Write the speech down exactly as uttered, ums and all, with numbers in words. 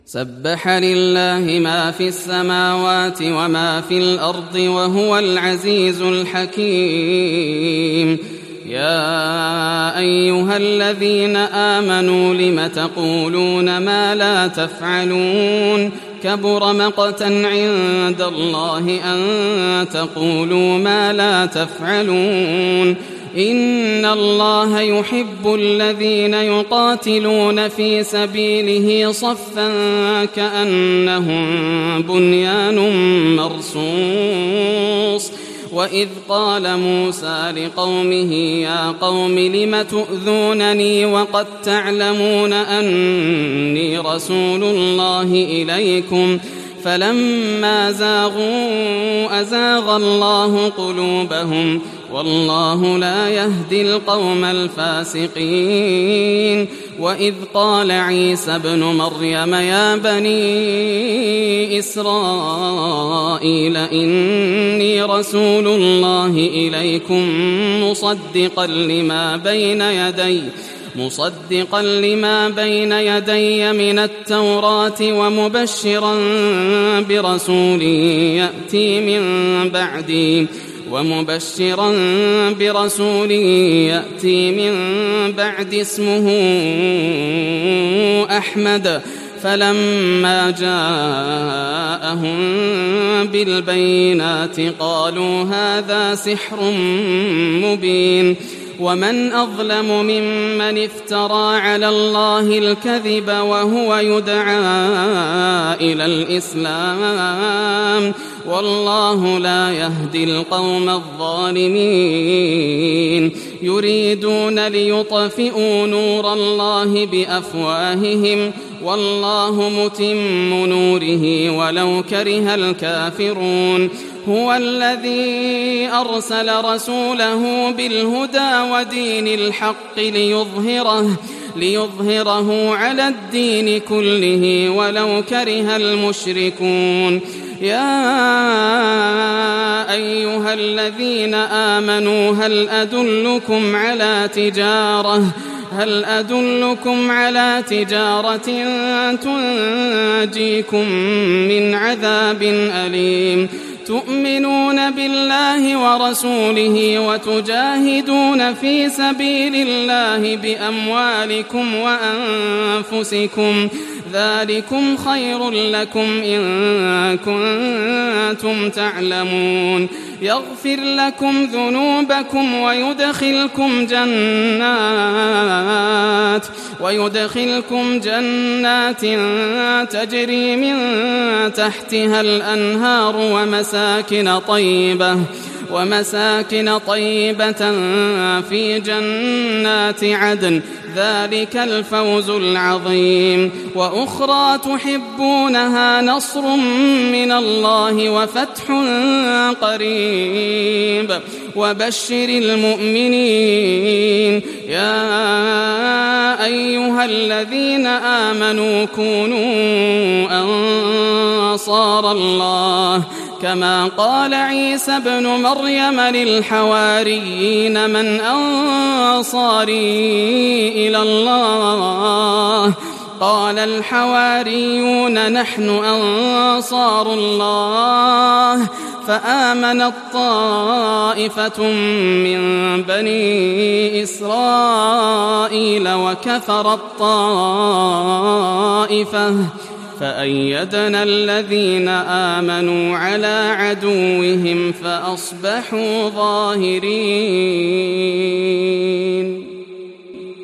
سبح لله ما في السماوات وما في الأرض وهو العزيز الحكيم. يا أيها الذين آمنوا لم تقولون ما لا تفعلون كبر مقتا عند الله أن تقولوا ما لا تفعلون إن الله يحب الذين يقاتلون في سبيله صفا كأنهم بنيان مرصوص. وإذ قال موسى لقومه يا قوم لم تؤذونني وقد تعلمون أني رسول الله إليكم فلما زاغوا أزاغ الله قلوبهم والله لا يهدي القوم الفاسقين. وإذ قال عيسى ابن مريم يا بني إسرائيل إني رسول الله إليكم مصدقا لما بين يدي مصدقا لما بين يدي من التوراة ومبشرا برسول يأتي من بعدي ومبشرا برسول يأتي من بعد اسمه أحمد. فلما جاءهم بالبينات قالوا هذا سحر مبين. ومن أظلم ممن افترى على الله الكذب وهو يدعى إلى الإسلام والله لا يهدي القوم الظالمين. يريدون ليطفئوا نور الله بأفواههم والله متم نوره ولو كره الكافرون. هو الذي أرسل رسوله بالهدى ودين الحق ليظهره ليظهره على الدين كله ولو كره المشركون. يا أيها الذين آمنوا هل أدلكم على تجارة هل أدلكم على تجارة تنجيكم من عذاب أليم تؤمنون بالله ورسوله وتجاهدون في سبيل الله بأموالكم وأنفسكم ذلكم خير لكم إن كنتم تعلمون. يغفر لكم ذنوبكم ويدخلكم جنات ويدخلكم جنات تجري من تحتها الأنهار ومساكن طيبة ومساكن طيبة في جنات عدن ذلك الفوز العظيم. وأخرى تحبونها نصر من الله وفتح قريب وبشر المؤمنين. يا أيها الذين آمنوا كونوا أنصار الله كما قال عيسى ابن مريم للحواريين من أنصاري إلى الله قال الحواريون نحن أنصار الله فآمنت طائفة من بني إسرائيل وكفرت طائفة فأيدنا الذين آمنوا على عدوهم فأصبحوا ظاهرين.